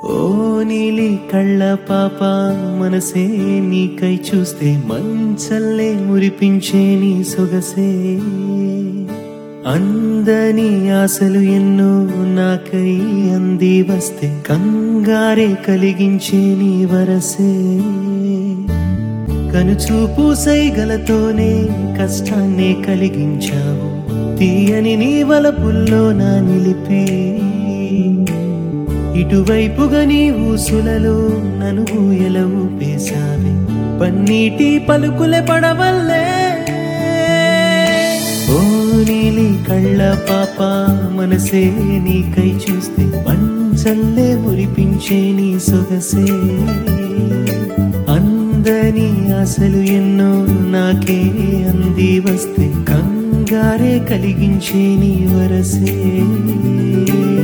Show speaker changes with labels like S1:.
S1: ఓ నీలి కళ్ళ పాప మనసే నీకై చూస్తే మంచల్లే మురిపించే నీ సొగసే అందని ఆశలు ఎన్నో నాకై అంది వస్తే కంగారే కలిగించే నీ వరసే కనుచూపు సైగలతోనే కష్టాన్నే కలిగించావు తీయని నీ వలపుల్లో నా నిలిపి ఇటువైపుగా నీ ఊసులలో నన్ను ఊయల ఊపేశావే పన్నీటి పలుకులే పడవల్లే ఓ నీలి కళ్ళ పాప మనసే నీకై చూస్తే మంచల్లే మురిపించే నీ సొగసే అందని ఆశలు ఎన్నో నాకే అంది వస్తే కంగారే కలిగించే నీ వరసే